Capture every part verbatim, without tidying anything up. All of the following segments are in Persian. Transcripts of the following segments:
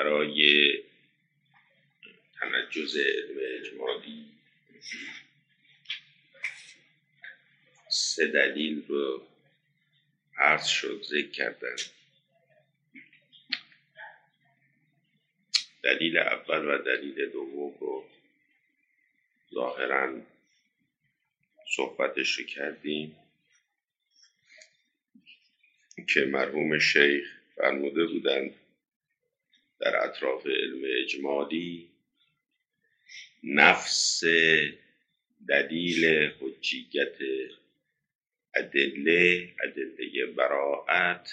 برای تنجز علم اجمالی سه دلیل رو عرض شد ذکر کردن. دلیل اول و دلیل دوم رو ظاهراً صحبتش رو کردیم که مرحوم شیخ فرموده بودند در اطراف علم اجمالی نفس دلیل حجیت ادله ادله براءت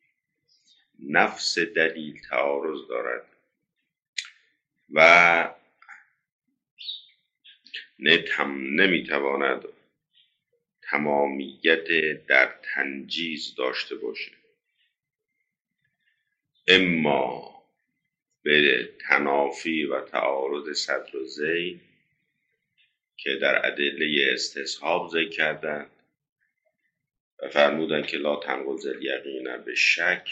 نفس دلیل تعارض دارد و نمیتواند تمامیت در تنجیز داشته باشه، اما به تنافی و تعارض صدر و ذیل که در ادله استصحاب ذکر کردند و فرمودند که لا تنقض الیقین به شک،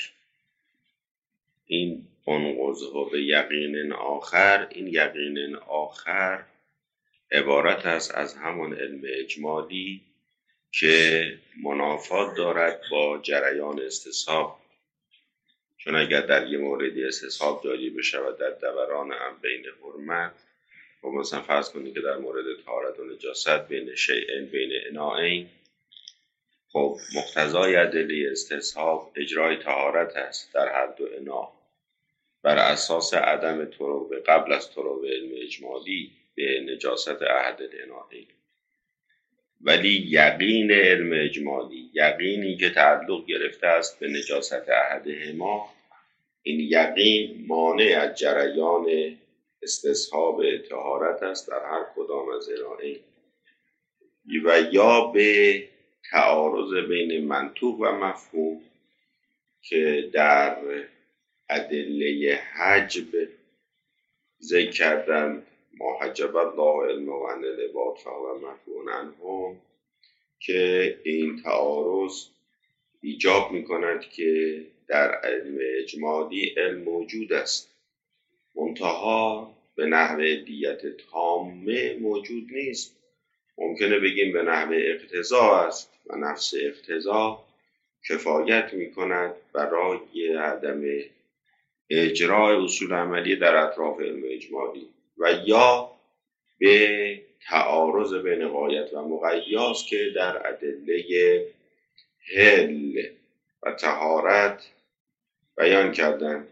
این انقضه به یقین آخر، این یقین آخر عبارت است از همان علم اجمالی که منافات دارد با جریان استصحاب. چون اگر در یه موردی استصحاب جاری بشه و در دوران هم بین حرمت، و مثلا فرض کنید که در مورد طهارت و نجاست بین شیئین بین اناءین، خب مقتضای ادله استصحاب اجرای طهارت است در هر دو انا بر اساس عدم طروق قبل از طروق علم اجمالی به نجاست احد الاناءین. ولی یقین علم اجمالی، یقینی که تعلق گرفته است به نجاست احدهما، این یقین مانع از جریان استصحاب طهارت است در هر کدام از اناءین و یا به تعارض بین منطوق و مفهوم که در ادله حجب ذکر کردن ما حجب الله علم و عن العباد فهو مفعول عنهم، که این تعارض ایجاب می‌کند که در علم اجمالی علم موجود است، منتها به نحو علیت تامه موجود نیست. ممکنه بگیم به نحو اقتضا است و نفس اقتضا کفایت می‌کند برای عدم اجرای اصول عملی در اطراف علم اجمالی، و یا به تعارض بین غایت و مقیاس که در ادله حل و طهارت بیان کردن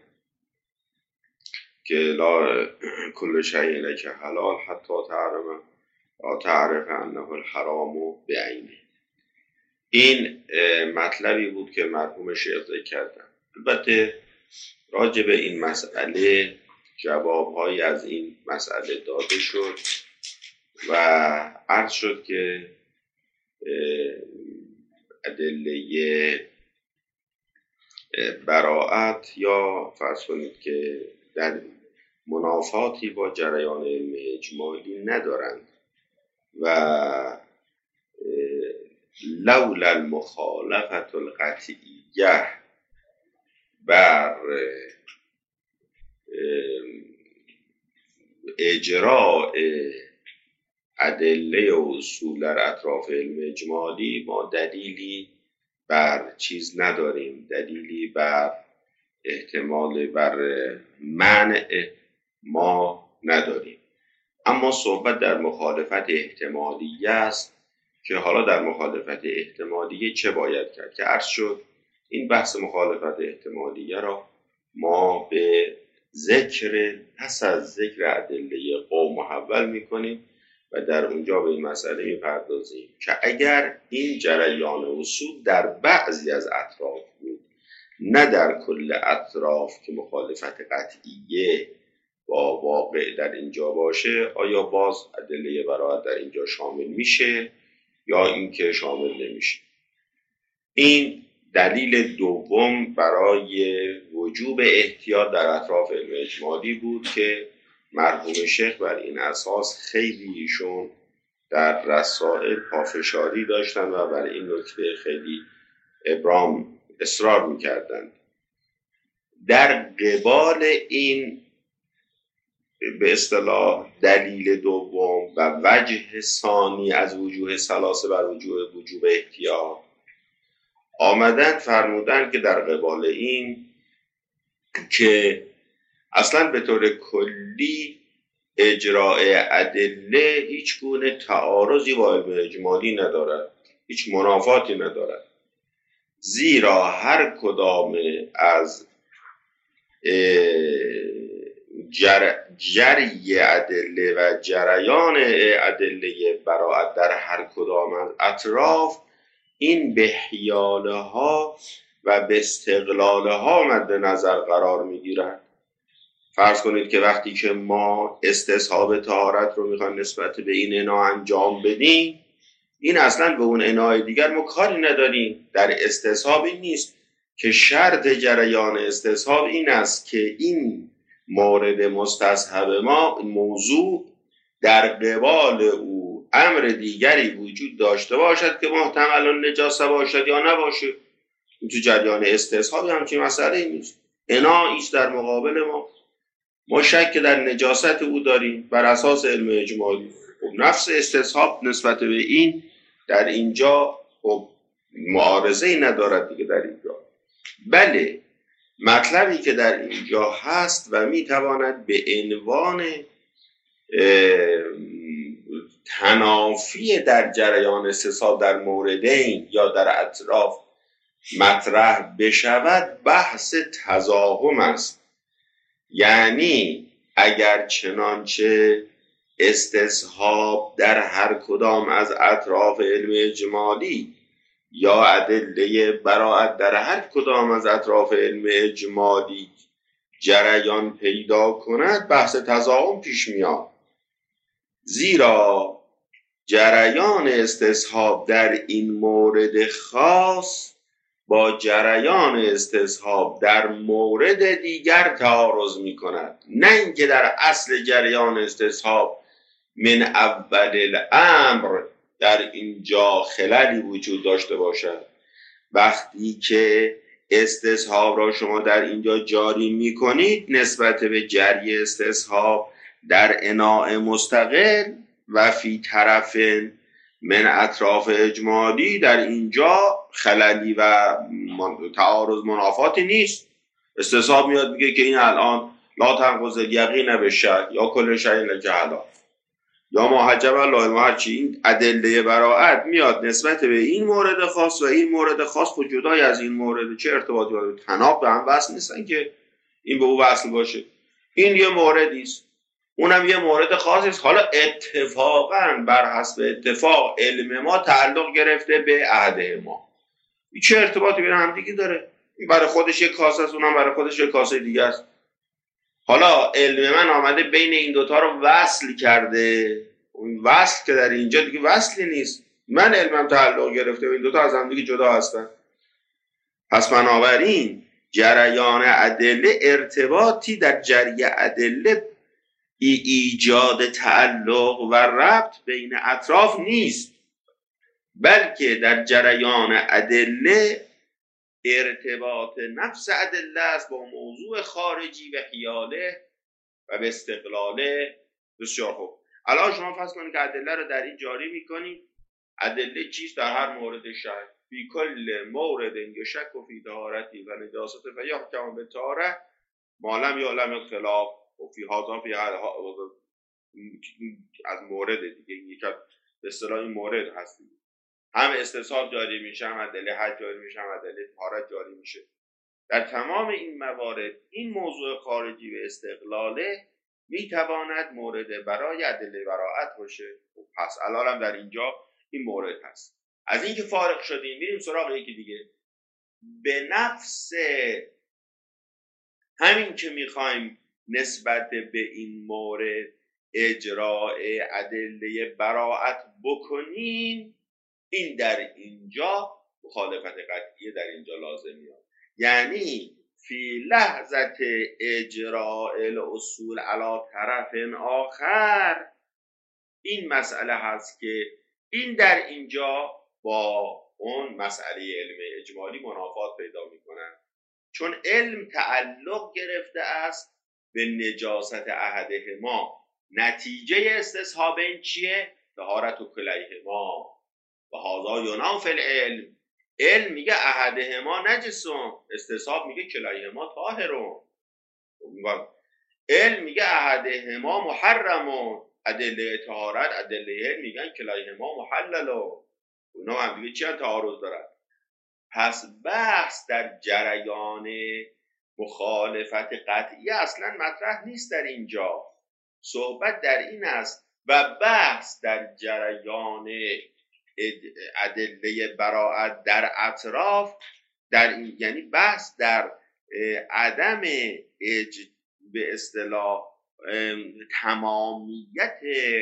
که لا کل شیء لک حلال حتی تعلم و تعرف انه الحرام بعینه. این مطلبی بود که مرحوم شیخ ذکر کردن. البته راجع به این مسئله جوابهایی از این مسئله داده شد و عرض شد که ادله براءت یا فرض کنید که در منافاتی با جریان علم اجمالی ندارند و لولا المخالفت القطعیه بر اجراء ادله و اصول در اطراف علم اجمالی ما دلیلی بر چیز نداریم، دلیلی بر احتمال بر منع ما نداریم. اما صحبت در مخالفت احتمالیه است که حالا در مخالفت احتمالیه چه باید کرد که عرض شد. این بحث مخالفت احتمالیه را ما به ذکر پس از ذکر ادله قوم محول میکنیم و در اونجا به این مسئله میپردازیم که اگر این جریان اصول در بعضی از اطراف بود نه در کل اطراف که مخالفت قطعیه با واقع در اینجا باشه، آیا باز ادله براءت در اینجا شامل میشه یا اینکه شامل نمیشه؟ این دلیل دوم برای وجوب احتیاط در اطراف علم اجمالی بود که مرحوم شیخ بر این اساس خیلی ایشون در رسائل پافشاری داشتن و بر این نکته خیلی ابرام اصرار میکردند در قبال این به اصطلاح دلیل دوم و وجه ثانی از وجوه ثلاثه بر وجوه وجوب احتیاط آمدن فرمودن که در قبال این که اصلا به طور کلی اجراء ادله هیچ گونه تعارضی با علم اجمالی ندارد، هیچ منافاتی ندارد، زیرا هر کدام از جر... جری ادله و جریان ادله براءت در هر کدام از اطراف این به حیاله ها و به استقلاله ها مد نظر قرار می گیرند. فرض کنید که وقتی که ما استصحاب طهارت رو میخوایم نسبت به این انا انجام بدیم، این اصلا به اون انای دیگر ما کاری نداریم. در استصحاب این نیست که شرط جریان استصحاب این است که این مورد مستصحب ما موضوع در قبال او امر دیگری وجود داشته باشد که محتمل نجاسه باشد یا نباشه. این تو جریان استصحاب همچین مسئله نیست. انا ایست در مقابل ما، ما شک در نجاست او داریم بر اساس علم اجمالی. خب نفس استصحاب نسبت به این در اینجا خب معارضه‌ای ندارد دیگه در اینجا. بله مطلبی که در اینجا هست و میتواند به عنوان تنافی در جریان استصحاب در موردین یا در اطراف مطرح بشود بحث تزاحم است. یعنی اگر چنانچه استصحاب در هر کدام از اطراف علم اجمالی یا ادله براءت در هر کدام از اطراف علم اجمالی جریان پیدا کند، بحث تزاحم پیش میاد، زیرا جریان استصحاب در این مورد خاص با جریان استصحاب در مورد دیگر تعارض می کند. نه اینکه در اصل جریان استصحاب من اول الامر در اینجا خللی وجود داشته باشد. وقتی که استصحاب را شما در اینجا جاری می کنید نسبت به جری استصحاب در اناء مستقل و فی طرف من اطراف اجمالی در اینجا خللی و تعارض منافاتی نیست. استصحاب میاد میگه که این الان لا تنقض الیقین بالشک یا کل شیء لک حلال یا ما حجب الله ما هرچی، این ادله براءت میاد نسبت به این مورد خاص و این مورد خاص خود جدای از این مورد چه ارتباطی داره؟ تناقض به هم وصل نیستن که این به او وصل باشه. این یه موردی است، اونم یه مورد خاصی است. حالا اتفاقا بر حسب اتفاق علم ما تعلق گرفته به عهد ما، چه ارتباطی بین هم دیگه داره؟ این برای خودش یک کاسه است، اونم برای خودش یک کاسه دیگه است. حالا علم من آمده بین این دوتا رو وصل کرده، اون وصل که در اینجا دیگه وصلی نیست. من علمم تعلق گرفته به این دوتا از هم دیگه جدا هستن. پس بنابراین جریان ادله ارتباطی در جری ادله ای ایجاد تعلق و ربط بین اطراف نیست، بلکه در جریان ادله ارتباط نفس ادله است با موضوع خارجی و خیاله و به استقلاله. بسیار خوب، الان شما فرض کنید که ادله رو در این جاری میکنید. ادله چیست؟ در هر مورد شک، فی کل مورد یشک و فی طهارتی و نجاست و یحکم به طهارت ما لم یعلم اختلاف و فی هذا فی از مورد دیگه. یک به اصطلاح این مورد هست، هم استصحاب جاری میشه، هم ادله حج جاری میشه، هم ادله طهارت جاری میشه. در تمام این موارد این موضوع خارجی به استقلاله میتواند مورد برای ادله براءت باشه. پس الان هم در اینجا این مورد هست. از اینکه فارغ شدیم میریم سراغ یکی دیگه. به نفس همین که میخوایم نسبت به این مورد اجراء ادله براءت بکنیم، این در اینجا مخالفت قطعیه در اینجا لازم میاد. یعنی فی لحظت اجراء الاصول علی طرف آخر این مسئله هست که این در اینجا با اون مسئله علم اجمالی منافات پیدا میکنن. چون علم تعلق گرفته است به نجاست احدهما. نتیجه استصحاب این چیه؟ طهارت و کلیهما و هذا یناف العلم. علم میگه احدهما نجسون، استصحاب میگه کلیهما طاهرون. علم میگه احدهما محرمون، ادله طهارت ادله علم میگن کلیهما محللون. اونا هم دیگه چی تعارض دارن؟ پس بحث در جریان مخالفت قطعی اصلا مطرح نیست در اینجا. صحبت در این است و بحث در جریان ادله براءت در اطراف، در این یعنی بحث در عدم اج به اصطلاح تمامیت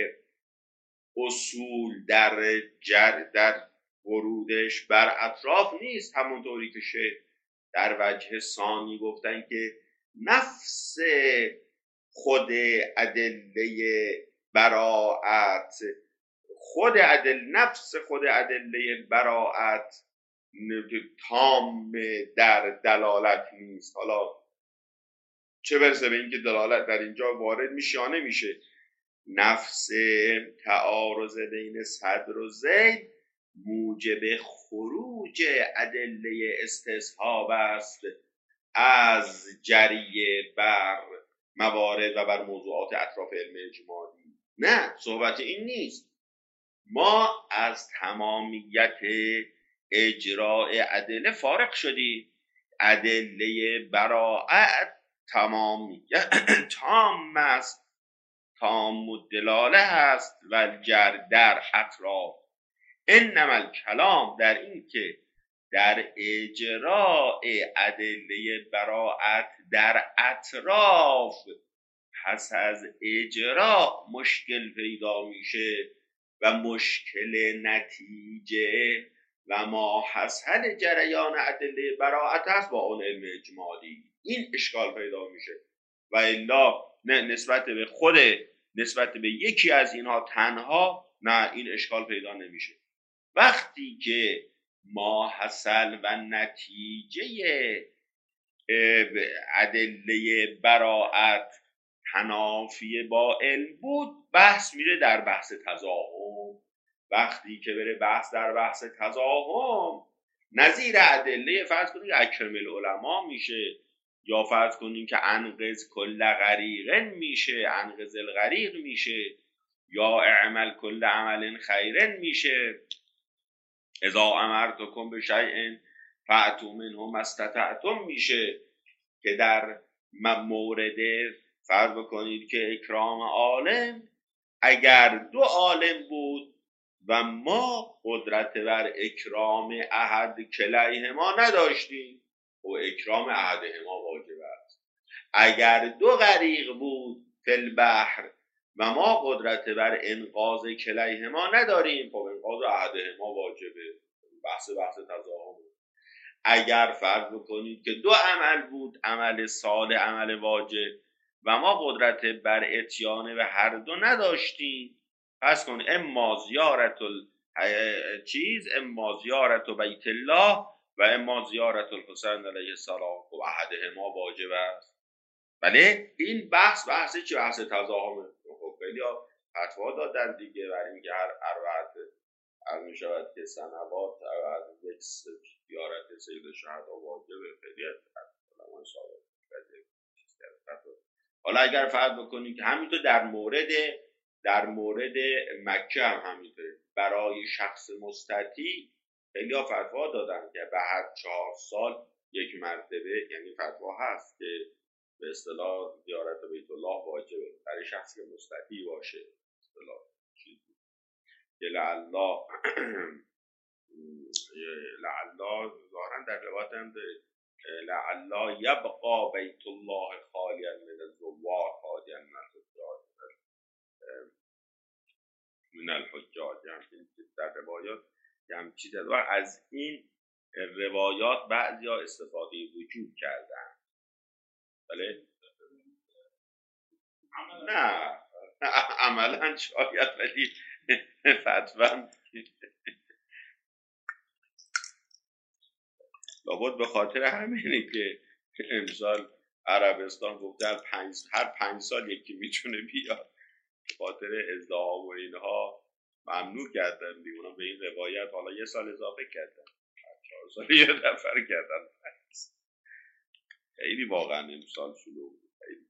اصول در جر در ورودش بر اطراف نیست، همونطوری که شه در وجه ثانی گفتن که نفس خود ادله براءت خود ادله نفس خود ادله براءت تام در دلالت نیست. حالا چه برسه به اینکه دلالت در اینجا وارد میشه یا نمیشه. نفس تعارض بین صدر و زید موجب خروج ادله استصحاب است از جریه بر موارد و بر موضوعات اطراف علم اجمالی. نه، صحبت این نیست. ما از تمامیت اجراء ادله فارغ شدیم. ادله براءت تمامیت تام است، تام الدلاله هست و جر در اطراف. انما الکلام در این که در اجراء ادله براءت در اطراف پس از اجراء مشکل پیدا میشه و مشکل نتیجه و ما حاصل جریان ادله براءت است با اون علم اجمالی. این اشکال پیدا میشه و الا نه نسبت به خود نسبت به یکی از اینها تنها نه، این اشکال پیدا نمیشه. وقتی که ما حاصل و نتیجه ادله براءت تنافی با علم بود، بحث میره در بحث تضاهم. وقتی که بره بحث در بحث تضاهم نظیر ادله فرض کنید اکرم العلماء میشه، یا فرض کنیم که انقذ کل غریقن میشه، انقذ الغریق میشه، یا اعمل کل عمل خیرن میشه، اذا امرتکم بشیء فأتوا منه ما استطعتم میشه. که در مورد فرض بکنید که اکرام عالم، اگر دو عالم بود و ما قدرت بر اکرام احد کلیهما نداشتیم و اکرام احدهما واجب است. اگر دو غریق بود فی البحر و ما قدرت بر انقاذ کلیهما نداریم خب انقاذ احدهما واجبه. بحث بحث تضاهم. اگر فرض بکنید که دو عمل بود، عمل صالح عمل واجب و ما قدرت بر اتیان به هر دو نداشتیم، پس کن اما زیارت چیز اما زیارت بیت الله و اما زیارت الحسین علیه السلام و احدهما واجب است. ولی این بحث بحثی چه بحث تضاهمه. خب خیلی ها فتوا دادن دیگه برای اینکه هر اربعت از می شود که سنوات از یک زیارت سید شهدا واجبه. خیلی علمان ثابت کرده. حالا اگر فرض بکنیم که همینطور در مورد در مورد مکه هم همینطوره، برای شخص مستطیع خیلی ها فتوا دادن که به هر چهار سال یک مرتبه، یعنی فتوا هست که به اصطلاح زیارت بیت الله واجبه برای شخصی که مستطیع باشه. اصطلاح چیزی که لعلا لعلا ظاهرا در روایت هم لعلا یبقا بیت الله خالیا من الزوار خالیا من الحجاج من الحجاج. یعنی در روایات هم چیز از این روایات بعضیا استفاده وجود کردن. بله نه عملا شاید، ولی فتوا لابد به خاطر همینه که امسال عربستان گفته هر پنج, هر پنج سال یکی میتونه بیاد، خاطر ازدحام و اینها ممنوع کردن دیگه. اونا به این روایت حالا یه سال اضافه کردن، چهار سال یه نفر کردن. خیلی واقعا امسال شلوغ بود، خیلی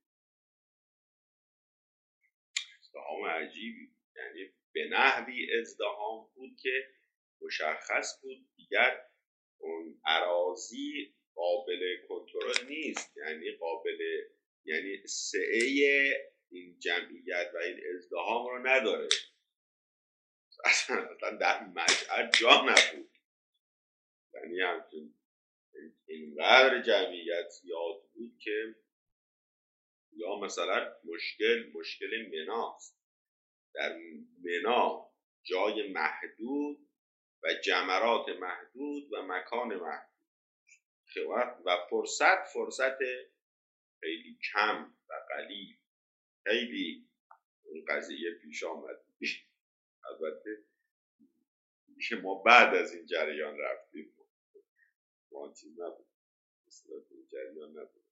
ازدحام عجیبی، یعنی به نحوی ازدحام بود که مشخص بود دیگر اون اراضی قابل کنترل نیست، یعنی قابل، یعنی سعه این جمعیت و این ازدحام رو نداره، اصلا در مشعر جا نبود، یعنی همچون اینقدر جمعیت زیاد بود که یا مثلا مشکل مشکل مناست، در منا جای محدود و جمرات محدود و مکان محدود و فرصت فرصت خیلی کم و قلیل، خیلی این قضیه پیش آمد. البته میشه ما بعد از این جریان رفتیم، ما چیز نبود، مثلا این جریان نبود.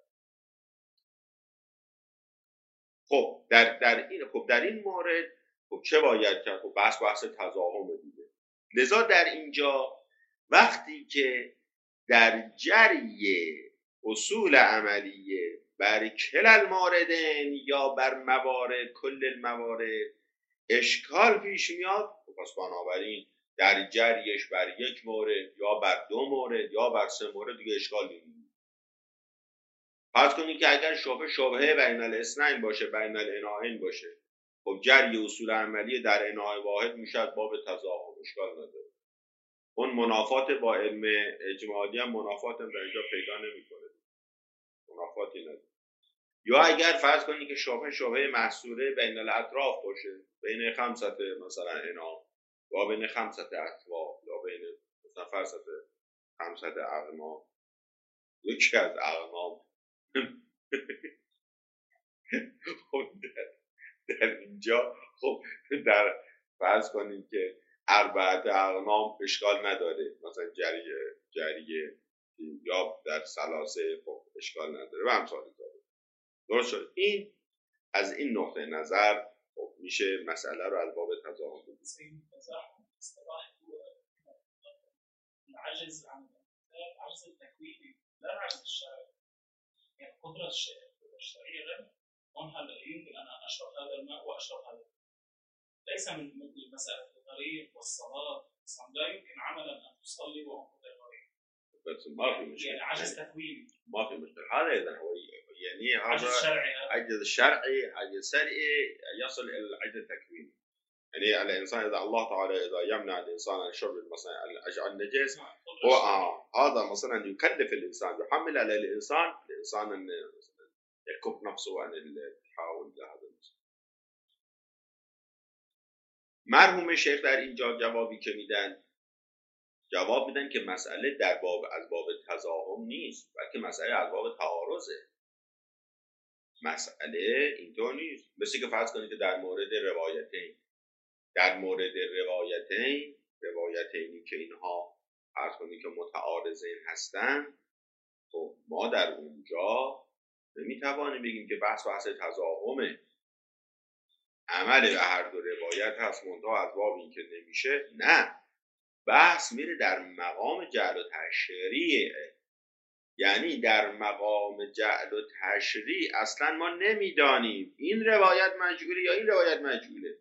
خب در در این خب در این مورد خب چه باید کرد؟ خب بحث بحث تضاهم دیگه. لذا در اینجا وقتی که در جری اصول عملیه بر کل المواردین یا بر موارد کل الموارد اشکال پیش میاد، پس بنابراین در جریش بر یک مورد یا بر دو مورد یا بر سه مورد دیگه اشکال نمیاد. فرض کنید که اگر شبهه شبهه بین الاثنین باشه، بین الاناین باشه، خب جری اصول عملی در اناء واحد میشه باب تضاهم، اشکال نداره. اون منافات با علم اجمالی هم منافات هم در اینجا پیدا نمیکنه، منافاتی نداره. یا اگر فرض کنید که شبهه شبهه محصوره بین الاطراف باشه، بین خمسه مثلا انا یا بین خمسه اطراف یا بین مثلا فرض خمسه اقنام، یکی از اقنام خب در, در اینجا خب در فرض کنید که اربعه اقنام اشکال نداره، مثلا جریه جریه یا در ثلاثه خب اشکال نداره و همسال داره. درست شد؟ این از این نقطه نظر خب میشه مسئله رو از باب تضاهم بگیریم. العجز عن العجز التكويني لا العجز الشرعي، يعني قدرة الشرعية غير منها يمكن أن أشرب هذا الماء وأشرب هذا الماء، ليس من مسألة الغريب والصلاة، لا يمكن عملا أن تصلي وأنت غريب، بس ما في مشكلة، يعني عجز تكويني ما في مشكلة. هذا إذا هو يعني عجز شرعي، عجز شرعي عجز شرعي يصل إلى العجز التكويني. يعني الإنسان إذا الله تعالى إذا يمنع الإنسان عن شرب مثلا النجس، هو آه هذا مثلا يكلف الإنسان، يحمل على الإنسان الإنسان أن يكف نفسه عن التحاول لهذا المسألة. مرحوم شیخ در اینجا جوابی که میدن، جواب میدن که مسئله در باب از باب تضاهم نیست، بلکه مسئله از باب تعارضه. مسئله اینطور نیست، مثل که فرض کنید که در مورد روایتین در مورد روایتین روایتینی که اینها فرض کنید که متعارضین هستن، خب ما در اونجا نمیتوانیم بگیم که بحث بحث تضاهمه، عمل به هر دو روایت هست، منتها از باب این که نمیشه، نه، بحث میره در مقام جعل و تشریعه. یعنی در مقام جعل و تشریع اصلا ما نمیدانیم این روایت مجهوله یا این روایت مجهوله،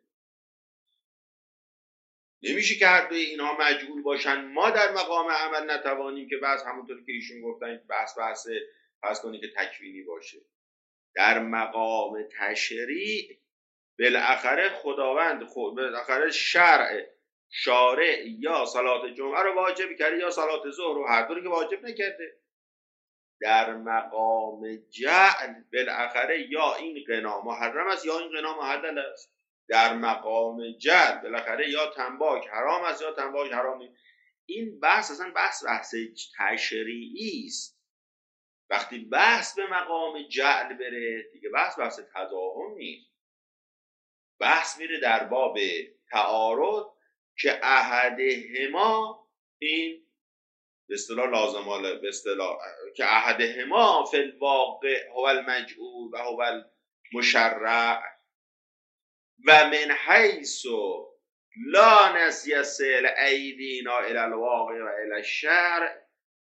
نمیشه که هر دوی اینها مجهول باشن. ما در مقام عمل نتوانیم که بحث همونطور که ایشون گفتن بحث بحث فرض کنید که تکوینی باشه. در مقام تشریع بالاخره خداوند خود بالاخره شرع شارع یا صلات جمعه رو واجب کرده یا صلات ظهر رو، هر دو رو که واجب نکرده. در مقام جعل بالاخره یا این غنا محرم است یا این غنا محلل است. در مقام جعل بالاخره یا تنباک حرام است یا تنباک حرام نیست. این بحث اصلا بحث بحث تشریعی است. وقتی بحث به مقام جعل بره دیگه بحث بحث تضاهم نیست، بحث میره در باب تعارض که احدهما این به اصطلاح لازمال به اصطلاح که احدهما فی الواقع هو المجعول و هو المشرع و من حیث لا نسی سیل ایدینا الی الواقع و الی الشرع،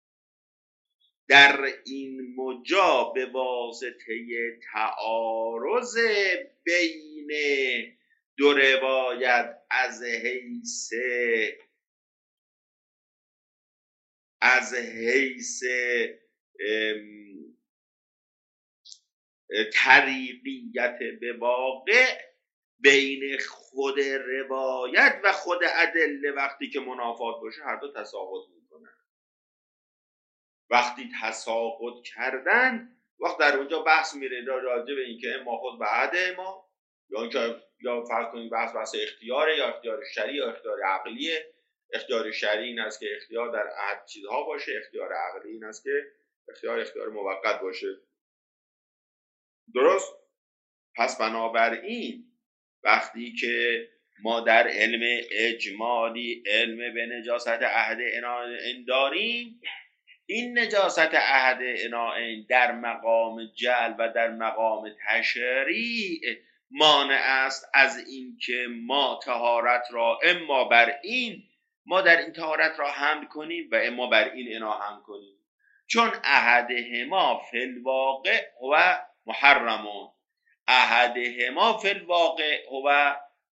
در این مجا به واسطه تعارض بین دو روایت از حیث از حیث طریقیت به واقع بین خود روایت و خود ادله وقتی که منافات باشه هر دو تساقط میکنن. وقتی تساقط کردن وقت در اونجا بحث میره راجع به اینکه اما خود بعد ما یا اینکه یا فرض کنید بحث بحث اختیاره یا اختیار شرعی یا اختیار عقلیه. اختیار شرعی این است که اختیار در عهد چیزها باشه، اختیار عقلی این است که اختیار اختیار موقت باشه. درست؟ پس بنابراین وقتی که ما در علم اجمالی علم به نجاست عهد عناعین داریم، این نجاست عهد عناعین در مقام جعل و در مقام تشریع مانع است از این که ما طهارت را اما بر این ما در این طهارت را حمل کنیم و اما بر این انا حمل کنیم، چون عهدهما فی الواقع هو محرمون، عهدهما فی الواقع هو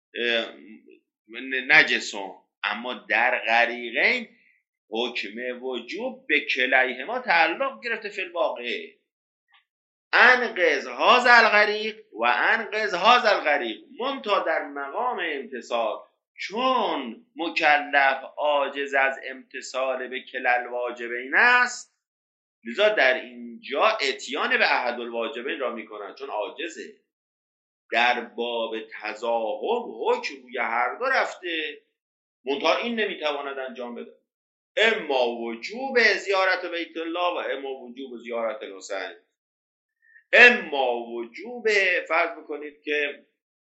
نجسون، اما در غریقین حکم وجوب به کلیهما تعلق گرفته فی الواقع. انقذ هذا الغریق و انقذ هذا الغریق، منتها در مقام امتصال چون مکلف عاجز از امتصال به کلل واجبین است، لذا در اینجا اتیان به احد الواجبین را میکنند چون عاجزه. در باب تضاهم حکم روی هر دو رفته، منتها این نمیتواند انجام بده، اما وجوب زیارت بیت الله و اما وجوب زیارت الحسین، اما وجوب فرض بکنید که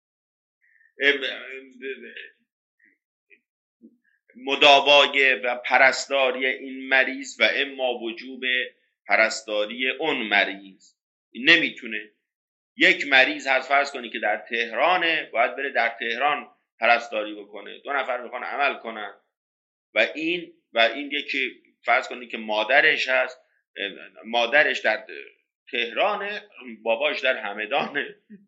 مداوای و پرستاری این مریض و اما وجوب پرستاری اون مریض. نمیتونه یک مریض هست فرض کنید که در تهرانه، باید بره در تهران پرستاری بکنه، دو نفر میخوان عمل کنن و این و این یکی فرض کنید که مادرش هست، مادرش در تهرانه، باباش در همدانه،